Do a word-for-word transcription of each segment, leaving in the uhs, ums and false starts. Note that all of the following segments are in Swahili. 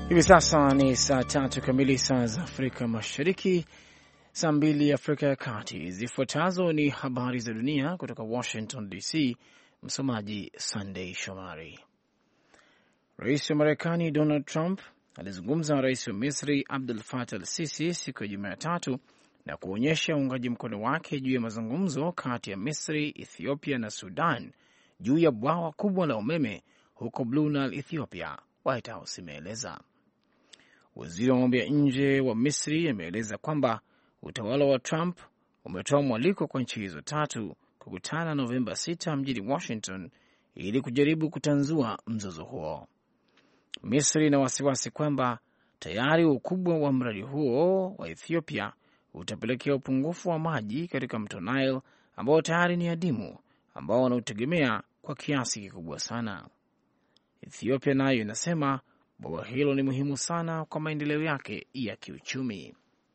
Hivi sasa ni saa tatu kamili saa za Afrika Mashariki, saa mbili Afrika ya Kati. Zifuatazo ni habari za dunia kutoka Washington D C. Msomaji Sunday Shomari. Rais wa Marekani Donald Trump alizungumza na rais wa Misri Abdel Fattah al-Sisi siku ya Jumatatu na kuonyesha uungaji mkono wake juu ya mazungumzo kati ya Misri, Ethiopia na Sudan juu ya bwawa kubwa la umeme huko Blue Nile, Ethiopia, White House imeeleza. Waziri wa mambo ya nje wa Misri ameeleza kwamba utawala wa Trump umetoa mwaliko kwa nchi hizo tatu kukutana Novemba sita mjini Washington ili kujaribu kutanzua mzozo huo. Misri ina wasiwasi kwamba tayari ukubwa wa mradi huo wa Ethiopia utapelekea upungufu wa maji katika mto Nile ambao tayari ni adimu, ambao wanautegemea kwa kiasi kikubwa sana. Ethiopia nayo inasema bwawa hilo ni muhimu sana kwa maendeleo yake ya kiuchumi.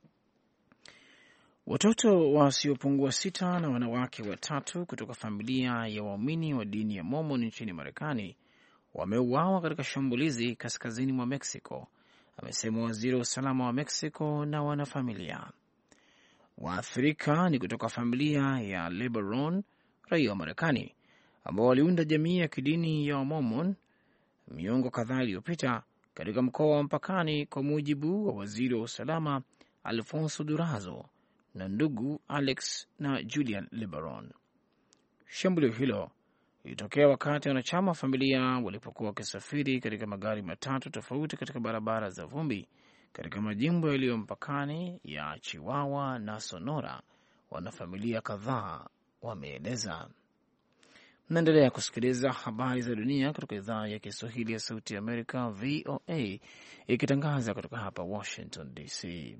Watoto wasiopungua sita na wanawake watatu kutoka familia ya waumini wa dini ya Mormon nchini Marekani wameuawa katika shambulizi kaskazini mwa Mexico, amesema waziri wa usalama wa Mexico na wanafamilia. Waathirika ni kutoka familia ya LeBaron, raia wa Marekani, ambao waliunda jamii ya kidini ya Mormon miongo kadhaa iliyopita katika mkoa wa mpakani, kwa mujibu wa waziri wa usalama Alfonso Durazo na ndugu Alex na Julian LeBaron. Shambulio hilo ilitokea wakati wanachama wa familia walipokuwa wakisafiri katika magari matatu tofauti katika barabara za vumbi katika majimbo yaliyo mpakani ya Chihuahua na Sonora, wanafamilia kadhaa wameeleza. Mnaendelea kusikiliza habari za dunia kutoka idhaa ya Kiswahili ya Sauti ya Amerika, V O A, ikitangaza kutoka hapa Washington D C.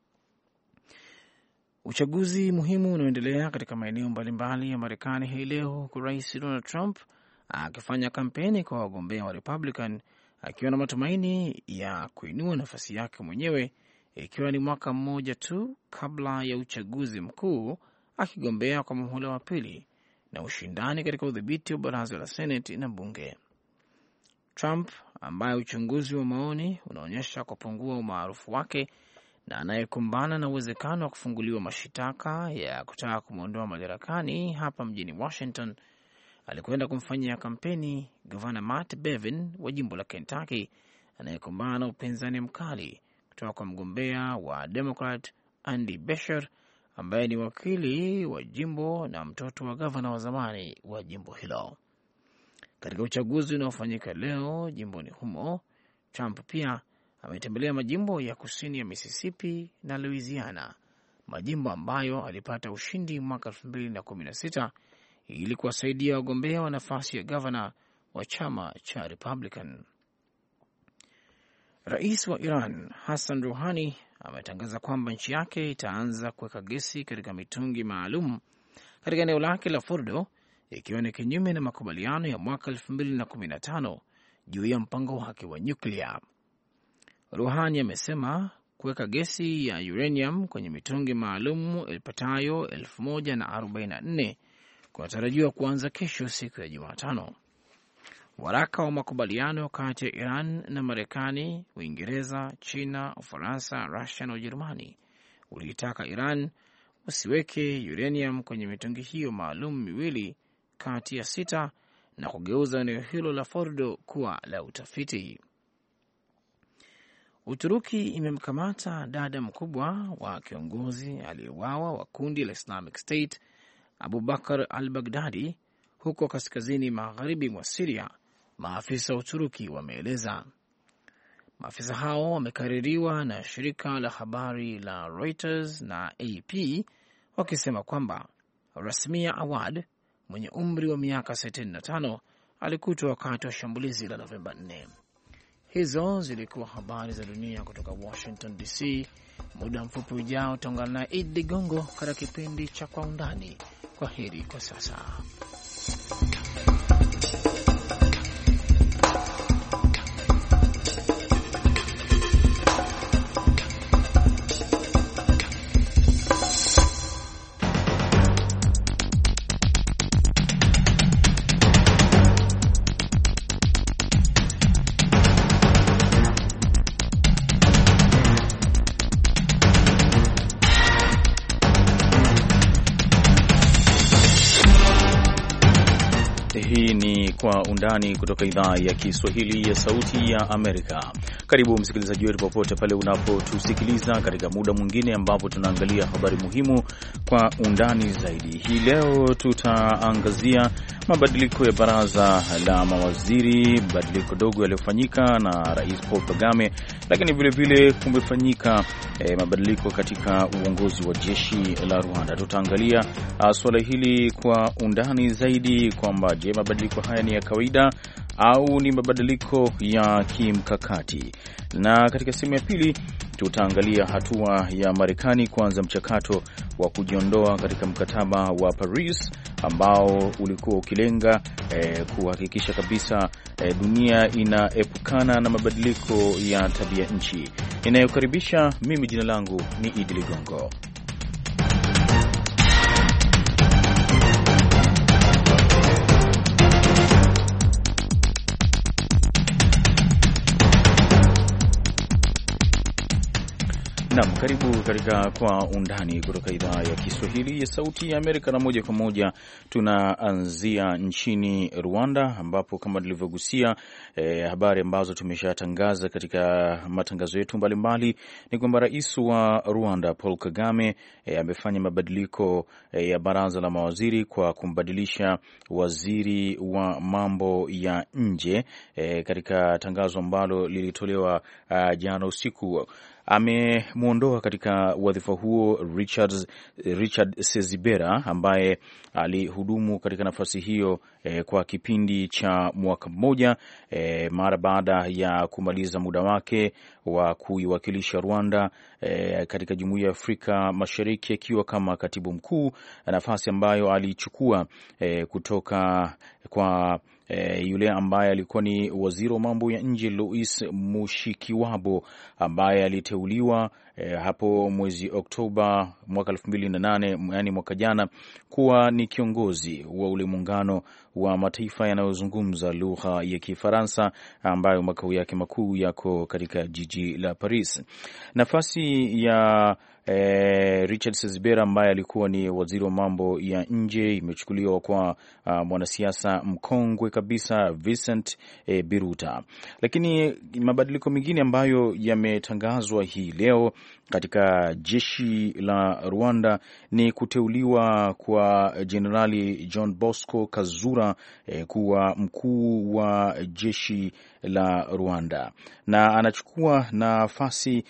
Uchaguzi muhimu unaoendelea katika maeneo mbalimbali ya Marekani hii leo, huku Rais Donald Trump akifanya kampeni kwa wagombea wa Republican akiwa na matumaini ya kuinua nafasi yake mwenyewe, ikiwa ni mwaka mmoja tu kabla ya uchaguzi mkuu, akigombea kwa muhula wa pili na ushindani katika udhibiti wa baraza la Senate na bunge. Trump, ambaye uchunguzi wa maoni unaonyesha kupungua umaarufu wake na anayekumbana na uwezekano wa kufunguliwa mashitaka ya kutaka kumwondoa madarakani hapa mjini Washington, alikwenda kumfanyia kampeni Gavana Matt Bevin wa jimbo la Kentucky, anayekumbana na upinzani mkali kutoka kwa mgombea wa Democrat Andy Beshear, ambaye ni wakili wa jimbo na mtoto wa gavana wa zamani wa jimbo hilo. Katika uchaguzi unaofanyika leo jimboni humo, Trump pia ametembelea majimbo ya kusini ya Mississippi na Louisiana, majimbo ambayo alipata ushindi mwaka elfu mbili na kumi na sita ili kuwasaidia wagombea wa nafasi ya gavana wa chama cha Republican. Rais wa Iran Hassan Rouhani ametangaza kwamba nchi yake itaanza kuweka gesi katika mitungi maalum katika eneo lake la Fordo, ikiwa ni kinyume na makubaliano ya mwaka elfu mbili na kumi na tano juu ya mpango wake wa nyuklia. Rouhani amesema kuweka gesi ya uranium kwenye mitungi maalum ilipatayo elfu moja na arobaini na nne kunatarajiwa kuanza kesho, siku ya Jumatano. Waraka wa makubaliano kati ya Iran na Marekani, Uingereza, China, Ufaransa, Rusia na Ujerumani uliitaka Iran usiweke uranium kwenye mitungi hiyo maalum miwili kati ya sita na kugeuza eneo hilo la Fordo kuwa la utafiti. Uturuki imemkamata dada mkubwa wa kiongozi aliyeuawa wa kundi la Islamic State Abu Bakr al-Baghdadi huko kaskazini magharibi mwa Syria, maafisa wa Uturuki wameeleza. Maafisa hao wamekaririwa na shirika la habari la Reuters na A P wakisema kwamba Rasmia Awad mwenye umri wa miaka sitini na tano alikutwa wakati wa shambulizi la Novemba nne. Hizo zilikuwa habari za dunia kutoka Washington D C. Muda mfupi ujao utaungana na Idi Ligongo katika kipindi cha Kwa Undani. Kwa heri kwa sasa. Hii ni Kwa Undani kutoka idhaa ya Kiswahili ya Sauti ya Amerika. Karibu msikilizaji wetu popote pale unapotusikiliza katika muda mwingine ambapo tunaangalia habari muhimu kwa undani zaidi. Hii leo tutaangazia mabadiliko ya baraza la mawaziri, mabadiliko dogo yaliyofanyika na Rais Paul Kagame, lakini vile vile kumefanyika eh, mabadiliko katika uongozi wa jeshi la Rwanda. Tutaangalia uh, swala hili kwa undani zaidi, kwamba je, mabadiliko haya ni ya kawaida au ni mabadiliko ya kimkakati. Na katika sehemu ya pili tutaangalia hatua ya Marekani kuanza mchakato wa kujiondoa katika mkataba wa Paris ambao ulikuwa ukilenga eh, kuhakikisha kabisa eh, dunia inaepukana na mabadiliko ya tabia nchi. Ninayokaribisha mimi, jina langu ni Idi Ligongo. Naam, karibu katika Kwa Undani kutoka idhaa ya Kiswahili ya Sauti ya Amerika, na moja kwa moja tunaanzia nchini Rwanda, ambapo kama tulivyogusia eh, habari ambazo tumeshatangaza katika matangazo yetu mbalimbali ni kwamba Rais wa Rwanda Paul Kagame eh, amefanya mabadiliko eh, ya baraza la mawaziri kwa kumbadilisha waziri wa mambo ya nje eh, katika tangazo ambalo lilitolewa uh, jana usiku. Amemuondoa katika wadhifa huo Richard, Richard Sezibera ambaye alihudumu katika nafasi hiyo eh, kwa kipindi cha mwaka mmoja eh, mara baada ya kumaliza muda wake wa kuiwakilisha Rwanda eh, katika Jumuiya ya Afrika Mashariki akiwa kama katibu mkuu, nafasi ambayo alichukua eh, kutoka kwa E, yule ambaye alikuwa ni waziri wa mambo ya nje Louis Mushikiwabo ambaye aliteuliwa e, hapo mwezi Oktoba mwaka elfu mbili na nane, yani mwaka jana, kuwa ni kiongozi wa ule muungano wa mataifa yanayozungumza lugha ya Kifaransa ambayo makao yake makuu yako katika jiji la Paris. Nafasi ya Eh, Richard Sezibera ambaye alikuwa ni waziri wa mambo ya nje imechukuliwa kwa uh, mwanasiasa mkongwe kabisa Vincent eh, Biruta. Lakini mabadiliko mengine ambayo yametangazwa hii leo katika jeshi la Rwanda ni kuteuliwa kwa Jenerali John Bosco Kazura eh, kuwa mkuu wa jeshi la Rwanda, na anachukua nafasi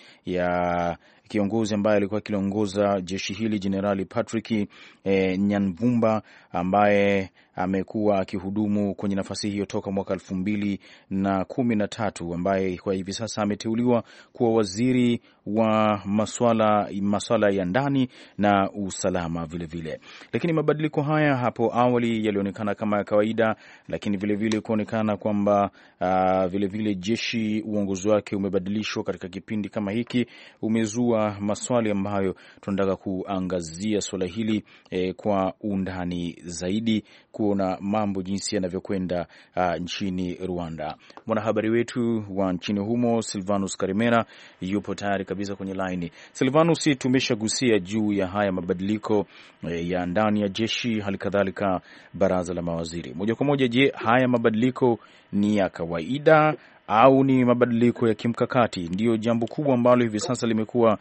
ya kiongozi ambaye alikuwa akiongoza jeshi hili Jenerali Patrick eh, Nyanvumba ambaye amekuwa akihudumu kwenye nafasi hiyo toka mwaka elfu mbili na kumi na tatu, ambaye kwa hivi sasa ameteuliwa kuwa waziri wa masuala masuala ya ndani na usalama vile vile. Lakini mabadiliko haya hapo awali yalionekana kama ya kawaida, lakini vile vile kuonekana kwamba uh, vile vile jeshi uongozi wake umebadilishwa katika kipindi kama hiki umezua maswali ambayo tunataka kuangazia swala hili eh, kwa undani zaidi, kuona mambo jinsi yanavyokwenda uh, nchini Rwanda. Mwanahabari wetu wa nchini humo Silvanus Karimera yupo tayari kabisa kwenye line. Silvanus, tumeshagusia juu ya haya mabadiliko eh, ya ndani ya jeshi, halikadhalika baraza la mawaziri. Moja kwa moja, je, haya mabadiliko ni ya kawaida au ni mabadiliko ya kimkakati? Ndiyo jambo kubwa ambalo hivi sasa limekuwa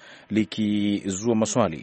likizua maswali.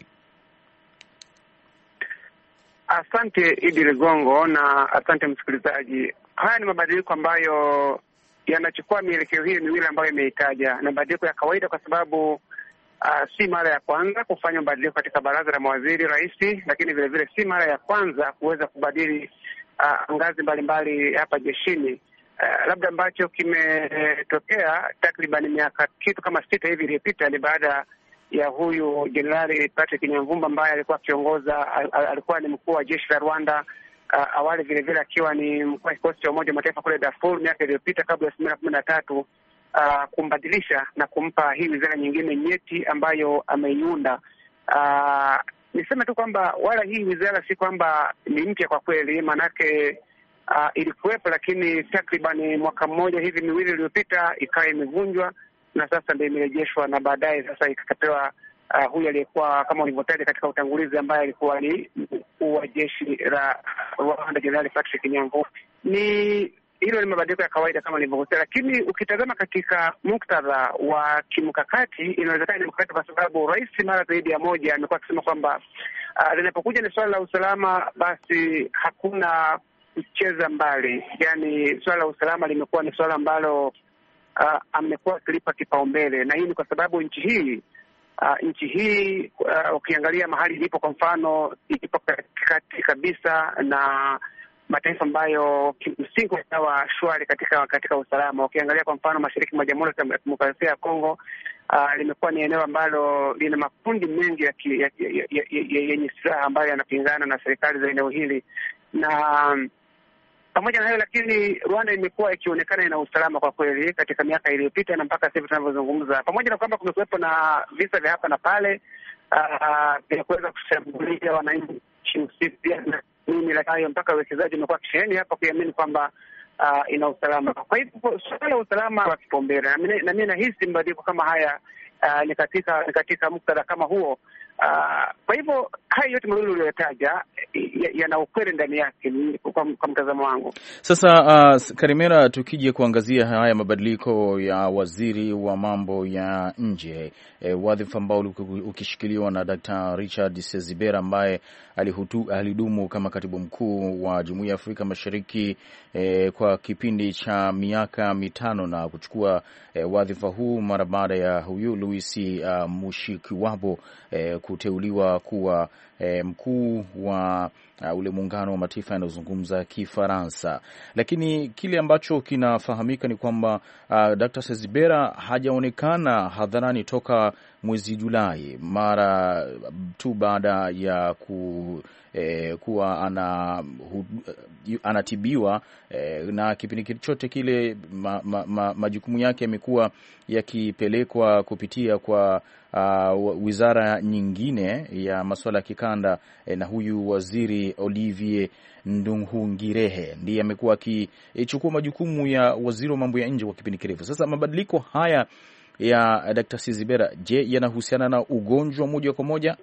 Asante Idi Ligongo na asante msikilizaji. Haya ni mabadiliko ambayo yanachukua mielekeo hiyo miwili ambayo imeitaja, na mabadiliko ya kawaida kwa sababu uh, si mara ya kwanza kufanya mabadiliko katika baraza la mawaziri rais, lakini vile vile si mara ya kwanza kuweza kubadili uh, ngazi mbalimbali hapa jeshini. Uh, labda ambacho kimetokea takriban miaka kitu kama sita hivi iliyopita ni baada ya huyu Jenerali Patrick Nyamvumba ambaye alikuwa akiongoza, alikuwa ni mkuu wa jeshi la Rwanda uh, awali vile vile akiwa ni mkuu wa kikosi cha Umoja wa Mataifa kule Darfur miaka iliyopita kabla ya elfu mbili na kumi na tatu, uh, kumbadilisha na kumpa hii wizara nyingine nyeti ambayo ameiunda. Uh, niseme tu kwamba wala hii wizara si kwamba ni mpya kwa kweli, manake uh, ilikuwepo, lakini takriban mwaka mmoja hivi miwili iliyopita ikawa imevunjwa na sasa ndio imerejeshwa, na baadaye sasa ikapewa uh, huyu aliyekuwa kama ulivyotaja katika utangulizi ambaye alikuwa ni mkuu wa jeshi la Rwanda Jenerali Patrick ni hilo ni mabadiliko ya kawaida kama nilivyosema, lakini ukitazama katika muktadha wa kimkakati, inawezekana ni mkakati kwa sababu rais mara zaidi ya moja amekuwa akisema kwamba uh, linapokuja ni swala la usalama, basi hakuna kucheza mbali. Yani swala la usalama limekuwa ni swala ambalo uh, amekuwa akilipa kipaumbele, na hii ni kwa sababu nchi hii Uh, nchi hii uh, ukiangalia mahali ilipo, kwa mfano, ipo katikati kabisa na mataifa ambayo kimsingi yakawa shwari katika katika usalama. Ukiangalia kwa mfano mashariki mwa Jamhuri ya Kidemokrasia ya Kongo, uh, limekuwa ni eneo ambalo lina makundi mengi ya yenye silaha ambayo yanapingana na serikali za eneo hili, na um, pamoja na hayo lakini Rwanda imekuwa ikionekana ina usalama kwa kweli katika miaka iliyopita na mpaka sasa tunavyozungumza, pamoja na kwamba kumekuwepo na visa vya hapa na pale vya uh, kuweza kushambulia wananchi usiku na nini, lakini mpaka uwekezaji umekuwa kisheni hapa kuamini kwamba uh, ina usalama. Kwa hivyo swala la usalama wa kipaumbele, na mimi nahisi mabadiliko kama haya uh, ni katika ni katika muktadha kama huo. Uh, kwa hivyo haya yote mawili uliyotaja yana ukweli ndani yake kwa, kwa mtazamo wangu. Sasa uh, Karimera, tukije kuangazia haya mabadiliko ya waziri wa mambo ya nje, e, wadhifa ambao ukishikiliwa na Daktari Richard Sezibera ambaye alihutu, alidumu kama katibu mkuu wa Jumuiya ya Afrika Mashariki e, kwa kipindi cha miaka mitano na kuchukua e, wadhifa huu mara baada ya huyu Louis uh, Mushikiwabo e, kuteuliwa kuwa e, mkuu wa uh, ule muungano wa mataifa yanayozungumza Kifaransa. Lakini kile ambacho kinafahamika ni kwamba uh, Daktari Sezibera hajaonekana hadharani toka mwezi Julai, mara tu baada ya ku eh, kuwa ana hu, anatibiwa eh, na kipindi chote kile ma, ma, ma, majukumu yake yamekuwa yakipelekwa kupitia kwa uh, wizara nyingine ya masuala ya kikanda eh, na huyu waziri Olivier Nduhungirehe ndiye amekuwa akichukua majukumu ya waziri wa mambo ya nje kwa kipindi kirefu. Sasa mabadiliko haya ya Daktari Sezibera, je, yanahusiana na ugonjwa moja kwa moja?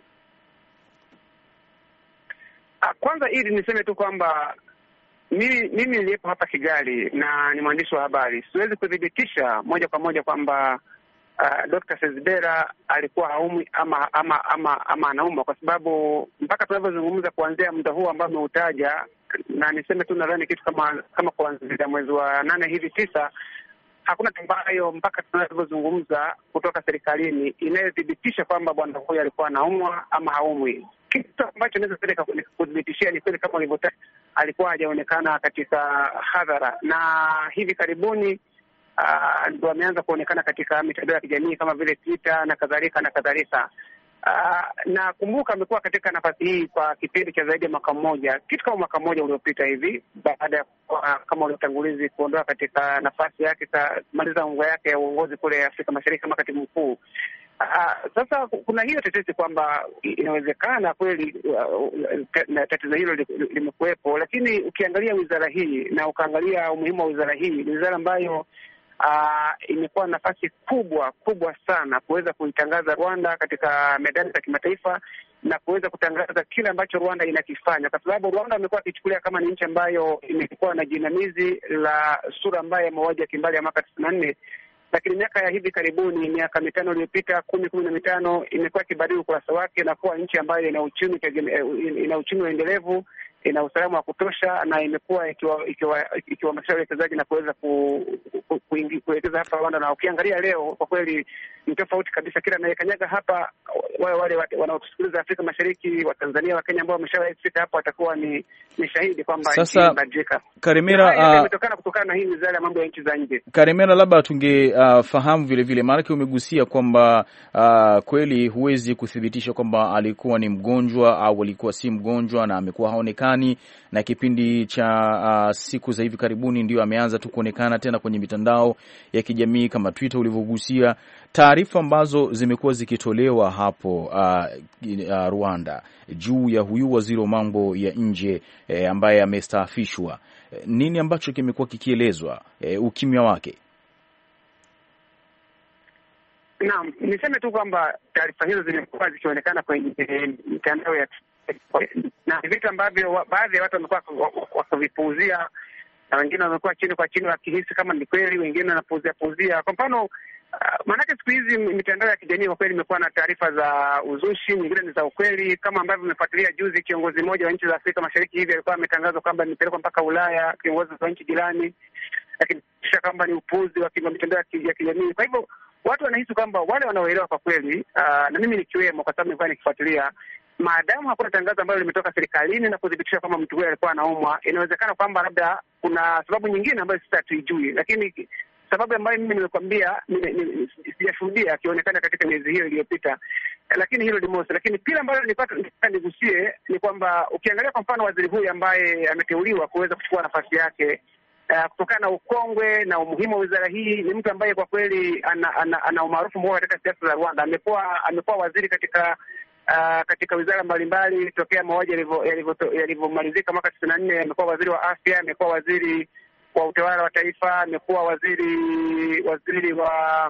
Kwanza ili niseme tu kwamba mimi mimi nilipo hapa Kigali na ni mwandishi wa habari, siwezi kudhibitisha moja kwa moja kwamba uh, Daktari Sezibera alikuwa haumwi ama ama ama, ama anauma, kwa sababu mpaka tunavyozungumza kuanzia muda huu ambao umeutaja, na niseme tu nadhani kitu kama kama kuanzia mwezi wa nane hivi tisa, hakuna ambayo mpaka tunavyozungumza kutoka serikalini inayothibitisha kwamba bwana huyu alikuwa anaumwa ama haumwi. Kitu ambacho naweza kudhibitishia ni kweli kama ulivyotaja, alikuwa hajaonekana katika hadhara, na hivi karibuni uh, ndio ameanza kuonekana katika mitandao ya kijamii kama vile Twitter na kadhalika na kadhalika. Uh, na kumbuka amekuwa katika nafasi hii kwa kipindi cha zaidi ya mwaka mmoja, kitu kama mwaka mmoja uliopita hivi, baada ya uh, kama ulitangulizi kuondoa katika nafasi yake maliza ungo yake ya uongozi kule Afrika Mashariki kama katibu mkuu. Uh, sasa kuna hiyo tetesi kwamba inawezekana kweli uh, tatizo hilo limekuwepo, lakini ukiangalia wizara hii na ukaangalia umuhimu wa wizara hii, ni wizara ambayo Uh, imekuwa nafasi kubwa kubwa sana kuweza kuitangaza Rwanda katika medani za kimataifa na kuweza kutangaza kile ambacho Rwanda inakifanya, kwa sababu Rwanda imekuwa ikichukulia kama ni nchi ambayo imekuwa na jinamizi la sura mbaya ya mauaji ya kimbali ya mwaka tisini na nne, lakini miaka ya hivi karibuni, miaka mitano iliyopita, kumi kumi na mitano, imekuwa ikibadili ukurasa wake na kuwa nchi ambayo ina uchumi ina uchumi endelevu, ina usalama wa kutosha, na imekuwa ikiwahamasisha wawekezaji na kuweza kuwekeza hapa Rwanda. Na ukiangalia leo kwa kweli ni tofauti kabisa. Kila anayekanyaga hapa, wale wale wanaotusikiliza Afrika Mashariki, wa Tanzania, wa Kenya ambao wameshawahi kufika hapa watakuwa ni, ni shahidi kwamba nchi inabadilika. Karimera, imetokana uh, kutokana na hii wizara ya mambo ya nchi za nje. Karimera, labda tungefahamu uh, vile vile, maana umegusia kwamba uh, kweli huwezi kuthibitisha kwamba alikuwa ni mgonjwa au alikuwa si mgonjwa, na amekuwa haonekani, na kipindi cha uh, siku za hivi karibuni ndio ameanza tu kuonekana tena kwenye mitandao ya kijamii kama Twitter ulivyogusia. Taarifa ambazo zimekuwa zikitolewa hapo uh, uh, Rwanda juu ya huyu waziri wa mambo ya nje eh, ambaye amestaafishwa, eh, nini ambacho kimekuwa kikielezwa, eh, ukimya wake? Naam, niseme tu kwamba taarifa hizo zimekuwa zikionekana kwenye mitandao ya na vitu ambavyo baadhi ya watu wamekuwa wakivipuuzia na wengine wamekuwa chini kwa chini wakihisi kama ni kweli, wengine wanapuzia puzia. Kwa mfano, Uh, maanake siku hizi mitandao ya kijamii kwa kweli imekuwa na taarifa za uzushi, nyingine ni za ukweli, kama ambavyo umefuatilia juzi kiongozi mmoja wa nchi za Afrika Mashariki hivi alikuwa ametangazwa kwamba nimepelekwa mpaka Ulaya, kiongozi wa nchi jirani, lakini kisha kwamba ni upuzi wa mitandao ya kijamii. Kwa hivyo watu wanahisi kwamba wale wanaoelewa kwa kweli, uh, na mimi nikiwemo, kwa sababu nilikuwa nikifuatilia, maadamu hakuna tangazo ambalo limetoka serikalini na kudhibitisha kwamba mtu huyo alikuwa anaumwa, inawezekana kwamba labda kuna sababu nyingine ambayo sisi hatuijui, lakini sababu ambayo mimi nimekwambia sijashuhudia akionekana katika miezi hiyo iliyopita, lakini hilo ni mosi. Lakini pila ambalo nilipata nigusie ni kwamba ukiangalia kwa mfano waziri huyu ambaye ameteuliwa kuweza kuchukua nafasi yake, uh, kutokana na ukongwe na umuhimu wa wizara hii, ni mtu ambaye kwa kweli ana, ana, ana umaarufu mkubwa katika siasa za Rwanda. Amekuwa amekuwa waziri katika uh, katika wizara mbalimbali tokea mauaji yalivyomalizika mwaka tisini na nne. Amekuwa waziri wa afya, amekuwa waziri wa utawala wa taifa, amekuwa waziri waziri wa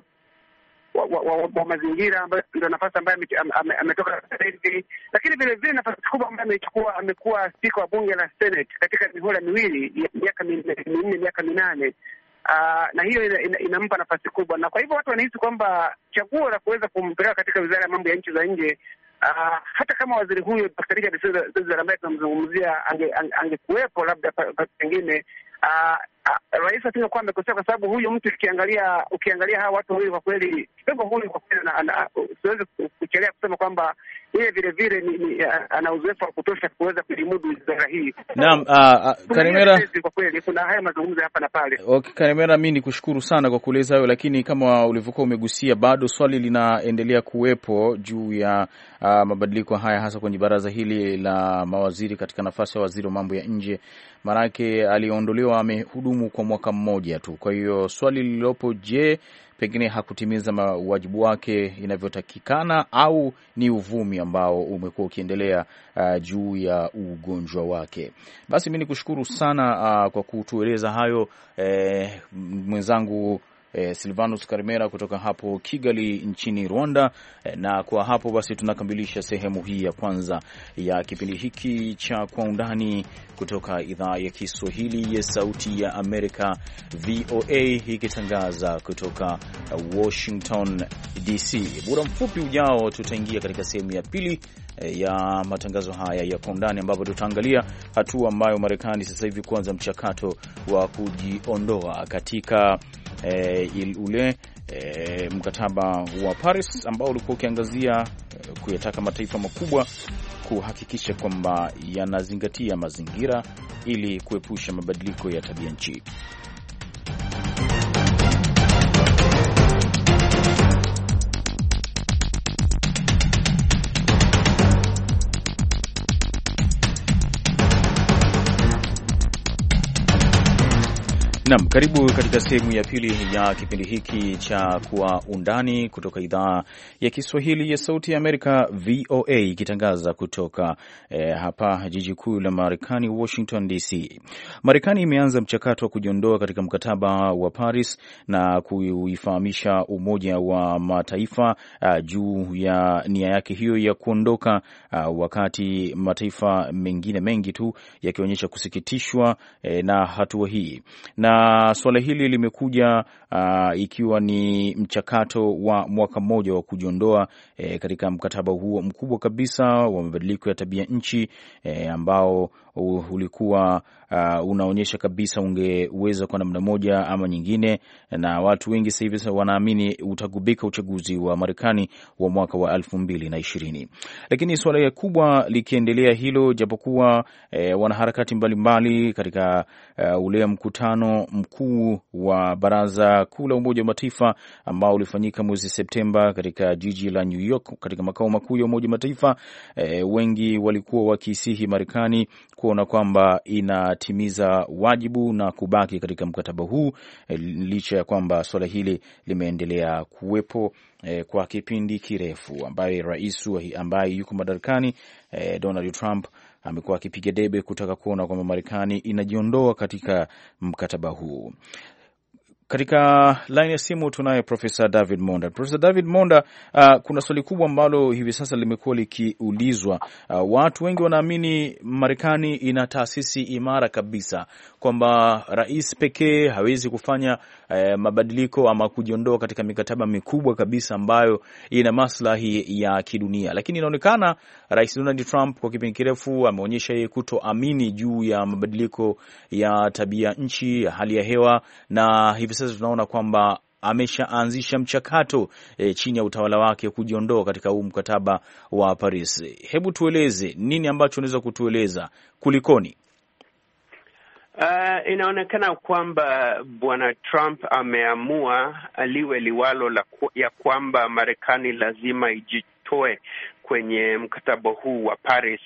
wa, wa, wa, wa mazingira, ambayo ndio nafasi ambayo ametoka sasa hivi. Lakini vile vile nafasi kubwa ambayo amechukua, amekuwa spika wa bunge la Senate katika mihula miwili, miaka minne miaka minane. Uh, na hiyo ina, ina, inampa nafasi kubwa, na kwa hivyo watu wanahisi kwamba chaguo la kuweza kumpeleka katika wizara ya mambo ya nchi za nje, uh, hata kama waziri huyo Daktari Richard Sezar ambaye tunamzungumzia angekuwepo ange labda pengine Uh, uh, rais atinga kwa amekosea, kwa sababu huyu mtu ukiangalia ukiangalia hawa watu wawili kwa kweli, kiongozi huyu kwa kweli siwezi kuchelea kusema kwamba yeye vile vile ni, ni ana uzoefu wa kutosha kuweza kulimudu wizara hii. Naam, uh, uh, Karemera, kwa kweli kuna haya mazungumzo hapa na pale. Okay, Karemera, mimi nikushukuru sana kwa kueleza hayo, lakini kama ulivyokuwa umegusia, bado swali linaendelea kuwepo juu ya uh, mabadiliko haya, hasa kwenye baraza hili la mawaziri katika nafasi ya waziri wa mambo ya nje. Maanake aliondolewa amehudumu kwa mwaka mmoja tu. Kwa hiyo swali lililopo, je, pengine hakutimiza wajibu wake inavyotakikana, au ni uvumi ambao umekuwa ukiendelea uh, juu ya ugonjwa wake? Basi mimi nikushukuru sana uh, kwa kutueleza hayo eh, mwenzangu Eh, Silvanus Karemera kutoka hapo Kigali nchini Rwanda. Eh, na kwa hapo basi tunakamilisha sehemu hii ya kwanza ya kipindi hiki cha Kwa Undani kutoka idhaa ya Kiswahili ya Sauti ya Amerika V O A, ikitangaza kutoka Washington D C. Muda mfupi ujao tutaingia katika sehemu ya pili ya matangazo haya ya Kwa Undani, ambapo tutaangalia hatua ambayo Marekani sasa hivi kuanza mchakato wa kujiondoa katika E, ule e, mkataba wa Paris ambao ulikuwa ukiangazia e, kuyataka mataifa makubwa kuhakikisha kwamba yanazingatia mazingira ili kuepusha mabadiliko ya tabia nchi. Naam, karibu katika sehemu ya pili ya kipindi hiki cha Kwa Undani kutoka idhaa ya Kiswahili ya Sauti ya Amerika V O A, ikitangaza kutoka eh, hapa jiji kuu la Marekani Washington D C. Marekani imeanza mchakato wa kujiondoa katika mkataba wa Paris na kuifahamisha Umoja wa Mataifa uh, juu ya nia yake hiyo ya kuondoka, uh, wakati mataifa mengine mengi tu yakionyesha kusikitishwa eh, na hatua hii. Na swala hili limekuja uh, ikiwa ni mchakato wa mwaka mmoja wa kujiondoa eh, katika mkataba huo mkubwa kabisa wa mabadiliko ya tabia nchi eh, ambao uh, ulikuwa uh, unaonyesha kabisa ungeweza kwa namna moja ama nyingine, na watu wengi sasa hivi wanaamini utagubika uchaguzi wa Marekani wa mwaka wa elfu mbili na ishirini. Lakini swala kubwa likiendelea hilo, japokuwa eh, wanaharakati mbalimbali katika uh, ule mkutano mkuu wa Baraza Kuu la Umoja wa Mataifa ambao ulifanyika mwezi Septemba katika jiji la New York katika makao makuu ya Umoja wa Mataifa, e, wengi walikuwa wakisihi Marekani kuona kwamba inatimiza wajibu na kubaki katika mkataba huu, e, licha ya kwamba swala hili limeendelea kuwepo e, kwa kipindi kirefu, ambaye rais ambaye yuko madarakani e, Donald Trump amekuwa akipiga debe kutaka kuona kwamba Marekani inajiondoa katika mkataba huu. Katika line ya simu tunaye Profesa David Monda. Profesa David Monda, uh, kuna swali kubwa ambalo hivi sasa limekuwa likiulizwa. Uh, watu wengi wanaamini Marekani ina taasisi imara kabisa, kwamba rais pekee hawezi kufanya uh, mabadiliko ama kujiondoa katika mikataba mikubwa kabisa ambayo ina maslahi ya kidunia. Lakini inaonekana Rais Donald Trump kwa kipindi kirefu ameonyesha yeye kutoamini juu ya mabadiliko ya tabia nchi, ya hali ya hewa, na hivi sasa tunaona kwamba ameshaanzisha mchakato e, chini ya utawala wake kujiondoa katika huu mkataba wa Paris. Hebu tueleze nini ambacho unaweza kutueleza, kulikoni? Uh, inaonekana kwamba bwana Trump ameamua liwe liwalo la ku, ya kwamba Marekani lazima ijitoe kwenye mkataba huu wa Paris.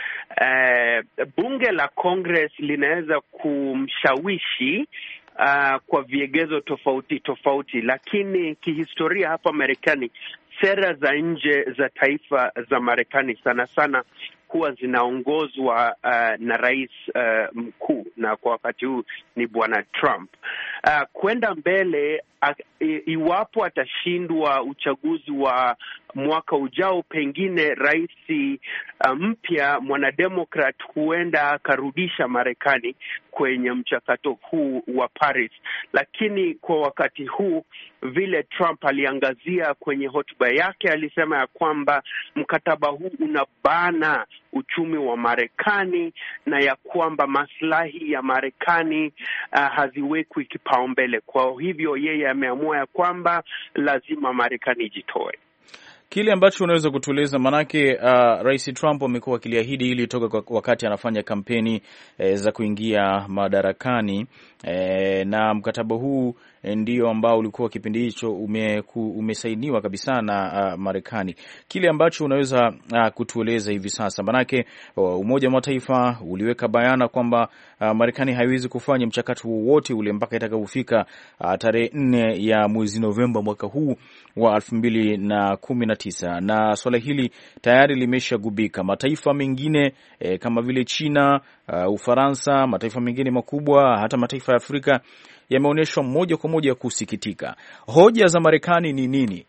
Uh, bunge la Congress linaweza kumshawishi Uh, kwa viegezo tofauti tofauti, lakini kihistoria hapa Marekani, sera za nje za taifa za Marekani sana sana huwa zinaongozwa uh, na rais uh, mkuu, na kwa wakati huu ni bwana Trump. Uh, kwenda mbele, uh, iwapo atashindwa uchaguzi wa mwaka ujao, pengine rais uh, mpya mwanademokrat huenda akarudisha Marekani kwenye mchakato huu wa Paris. Lakini kwa wakati huu, vile Trump aliangazia kwenye hotuba yake, alisema ya kwamba mkataba huu unabana uchumi wa Marekani na ya kwamba maslahi ya Marekani uh, haziwekwi kipaumbele. Kwa hivyo yeye ameamua ya kwamba lazima Marekani ijitoe. Kile ambacho unaweza kutueleza, manake uh, Rais Trump amekuwa akiliahidi ili toka wakati anafanya kampeni eh, za kuingia madarakani, eh, na mkataba huu eh, ndio ambao ulikuwa kipindi hicho ume, umesainiwa kabisa na uh, Marekani. Kile ambacho unaweza uh, kutueleza hivi sasa, manake uh, Umoja wa Mataifa uliweka bayana kwamba uh, Marekani haiwezi kufanya mchakato wowote ule mpaka itakapofika uh, tarehe nne ya mwezi Novemba mwaka huu wa elfu mbili na kumi na tisa, na swala hili tayari limeshagubika mataifa mengine e, kama vile China, uh, Ufaransa, mataifa mengine makubwa, hata mataifa ya Afrika yameonyeshwa moja kwa moja kusikitika. Hoja za Marekani ni nini?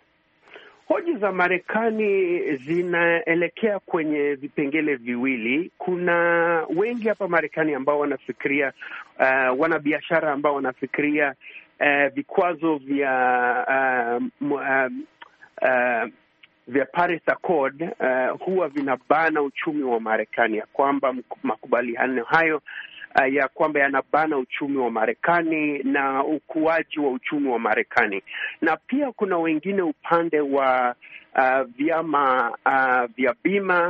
Hoja za Marekani zinaelekea kwenye vipengele viwili. Kuna wengi hapa Marekani ambao wanafikiria, uh, wanabiashara ambao wanafikiria uh, vikwazo vya uh, uh, uh, vya Paris Accord uh, huwa vinabana uchumi wa Marekani, ya kwamba makubaliano hayo uh, ya kwamba yanabana uchumi wa Marekani na ukuaji wa uchumi wa Marekani. Na pia kuna wengine upande wa uh, vyama uh, vya bima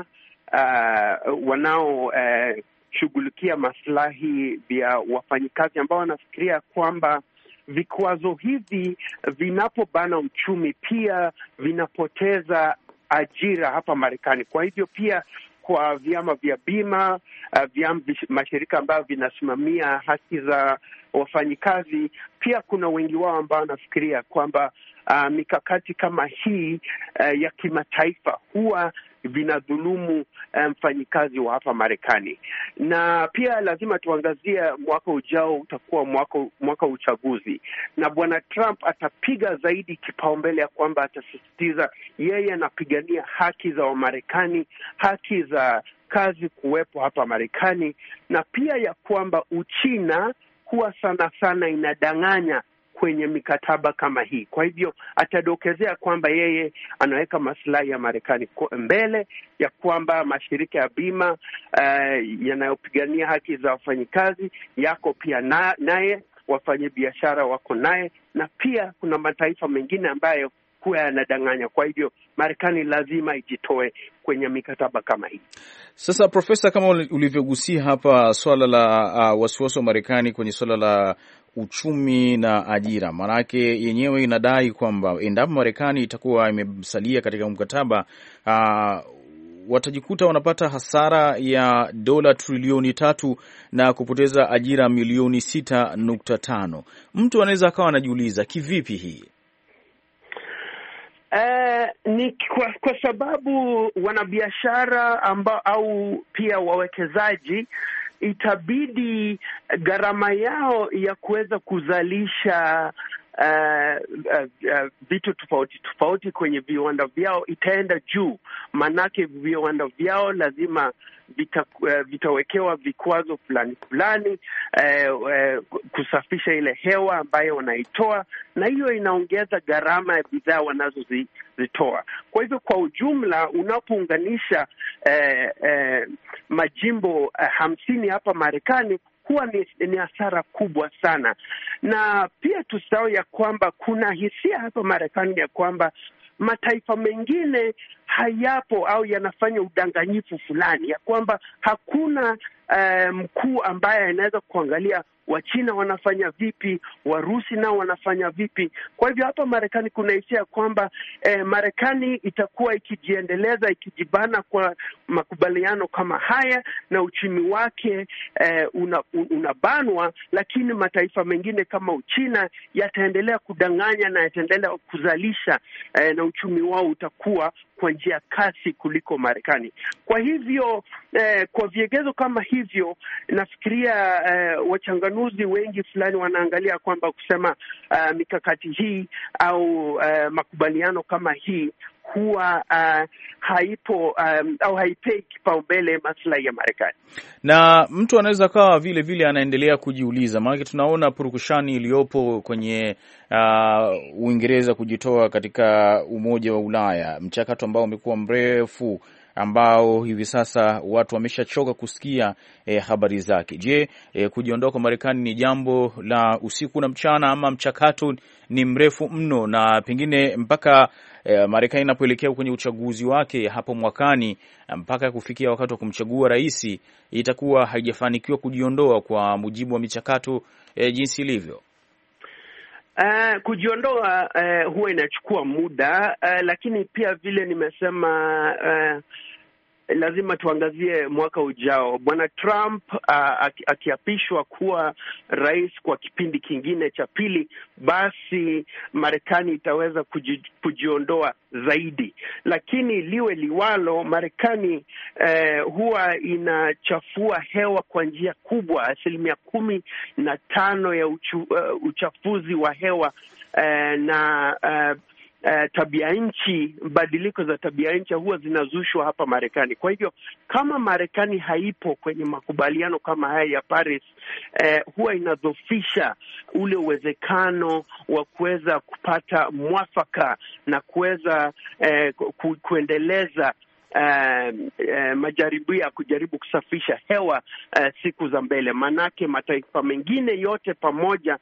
uh, wanao uh, shughulikia maslahi vya wafanyikazi ambao wanafikiria kwamba vikwazo hivi vinapobana uchumi pia vinapoteza ajira hapa Marekani. Kwa hivyo pia kwa vyama vya bima, uh, vyama mashirika ambayo vinasimamia haki za wafanyikazi, pia kuna wengi wao ambao wanafikiria kwamba uh, mikakati kama hii uh, ya kimataifa huwa vinadhulumu mfanyikazi um, wa hapa Marekani. Na pia lazima tuangazie mwaka ujao utakuwa mwaka mwaka uchaguzi, na bwana Trump atapiga zaidi kipaumbele ya kwamba atasisitiza yeye anapigania haki za Wamarekani, haki za kazi kuwepo hapa Marekani, na pia ya kwamba Uchina huwa sana sana inadanganya kwenye mikataba kama hii. Kwa hivyo atadokezea kwamba yeye anaweka maslahi ya Marekani mbele, ya kwamba mashirika ya bima uh, yanayopigania haki za wafanyikazi yako pia na, naye wafanye biashara wako naye, na pia kuna mataifa mengine ambayo huwa yanadanganya. Kwa hivyo Marekani lazima ijitoe kwenye mikataba kama hii. Sasa Profesa, kama ulivyogusia hapa swala la uh, wasiwasi wa Marekani kwenye swala la uchumi na ajira, manake yenyewe inadai kwamba endapo Marekani itakuwa imesalia katika mkataba uh, watajikuta wanapata hasara ya dola trilioni tatu na kupoteza ajira milioni sita nukta tano. Mtu anaweza akawa anajiuliza kivipi hii? Uh, ni kwa, kwa sababu wanabiashara ambao au pia wawekezaji itabidi gharama yao ya kuweza kuzalisha Uh, uh, uh, vitu tofauti tofauti kwenye viwanda vyao itaenda juu, manake viwanda vyao lazima vita, uh, vitawekewa vikwazo fulani fulani, uh, uh, kusafisha ile hewa ambayo wanaitoa, na hiyo inaongeza gharama ya bidhaa wanazozitoa. Kwa hivyo kwa ujumla, unapounganisha uh, uh, majimbo uh, hamsini hapa Marekani, huwa ni, ni hasara kubwa sana. Na pia tusahau ya kwamba kuna hisia hapa Marekani ya kwamba mataifa mengine hayapo au yanafanya udanganyifu fulani, ya kwamba hakuna uh, mkuu ambaye anaweza kuangalia Wachina wanafanya vipi, Warusi nao wanafanya vipi. Kwa hivyo hapa Marekani kuna hisia kwamba eh, Marekani itakuwa ikijiendeleza, ikijibana kwa makubaliano kama haya, na uchumi wake eh, una, unabanwa, lakini mataifa mengine kama Uchina yataendelea kudanganya na yataendelea kuzalisha eh, na uchumi wao utakuwa kwa njia kasi kuliko Marekani. Kwa hivyo eh, kwa viegezo kama hivyo, nafikiria eh, wachanganuzi wengi fulani wanaangalia kwamba kusema uh, mikakati hii au uh, makubaliano kama hii huwa uh, haipo um, au haipei kipaumbele maslahi ya Marekani. Na mtu anaweza kawa vile vile anaendelea kujiuliza, maana tunaona purukushani iliyopo kwenye uh, Uingereza kujitoa katika Umoja wa Ulaya, mchakato ambao umekuwa mrefu, ambao hivi sasa watu wameshachoka kusikia eh, habari zake. Je, eh, kujiondoa kwa Marekani ni jambo la usiku na mchana, ama mchakato ni mrefu mno, na pengine mpaka eh, Marekani inapoelekea kwenye uchaguzi wake hapo mwakani, mpaka kufikia wakati wa kumchagua rais, itakuwa haijafanikiwa kujiondoa kwa mujibu wa michakato eh, jinsi ilivyo? Uh, kujiondoa uh, huwa inachukua muda, uh, lakini pia vile nimesema, uh, lazima tuangazie mwaka ujao. Bwana Trump uh, akiapishwa kuwa rais kwa kipindi kingine cha pili, basi Marekani itaweza kuji, kujiondoa zaidi. Lakini liwe liwalo, Marekani uh, huwa inachafua hewa kwa njia kubwa. Asilimia kumi na tano ya uchu, uh, uchafuzi wa hewa uh, na uh, Uh, tabia nchi, badiliko za tabia nchi huwa zinazushwa hapa Marekani. Kwa hivyo kama Marekani haipo kwenye makubaliano kama haya ya Paris, uh, huwa inadhofisha ule uwezekano wa kuweza kupata mwafaka na kuweza uh, ku, kuendeleza Uh, uh, majaribio ya kujaribu kusafisha hewa uh, siku za mbele. Manake mataifa mengine yote pamoja,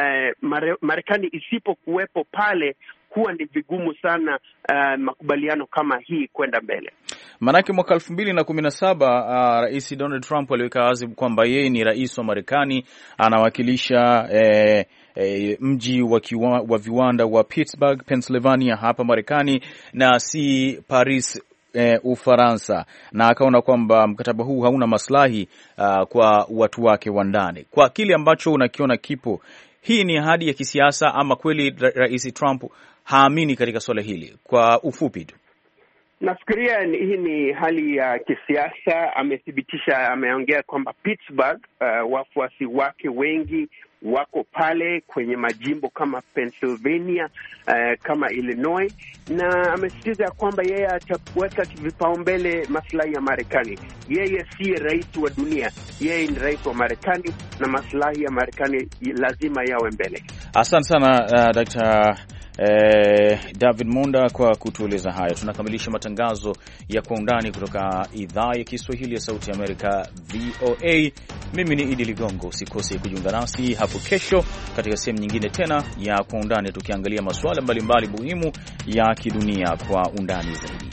uh, Marekani isipokuwepo pale, huwa ni vigumu sana uh, makubaliano kama hii kwenda mbele. Manake mwaka elfu mbili na kumi na saba uh, Rais Donald Trump aliweka wazi kwamba yeye ni rais wa Marekani, anawakilisha eh, eh, mji wa, kiwa, wa viwanda wa Pittsburgh, Pennsylvania hapa Marekani, na si Paris, E, Ufaransa, na akaona kwamba mkataba huu hauna maslahi uh, kwa watu wake wa ndani. Kwa kile ambacho unakiona kipo, hii ni ahadi ya kisiasa ama kweli ra Rais Trump haamini katika swala hili? Kwa ufupi tu, nafikiria hii ni hali ya kisiasa. Amethibitisha, ameongea kwamba Pittsburgh, uh, wafuasi wake wengi wako pale kwenye majimbo kama Pennsylvania, uh, kama Illinois, na amesisitiza kwamba yeye ataweka vipaumbele maslahi ya Marekani. Yeye si rais wa dunia, yeye ni rais wa Marekani, na maslahi ya Marekani lazima yawe mbele. Asante sana uh, Daktari Eh, David Monda kwa kutueleza haya. Tunakamilisha matangazo ya Kwa Undani kutoka idhaa ya Kiswahili ya Sauti ya Amerika, V O A. Mimi ni Idi Ligongo. Usikose kujiunga nasi hapo kesho katika sehemu nyingine tena ya Kwa Undani, tukiangalia masuala mbalimbali muhimu ya kidunia kwa undani zaidi.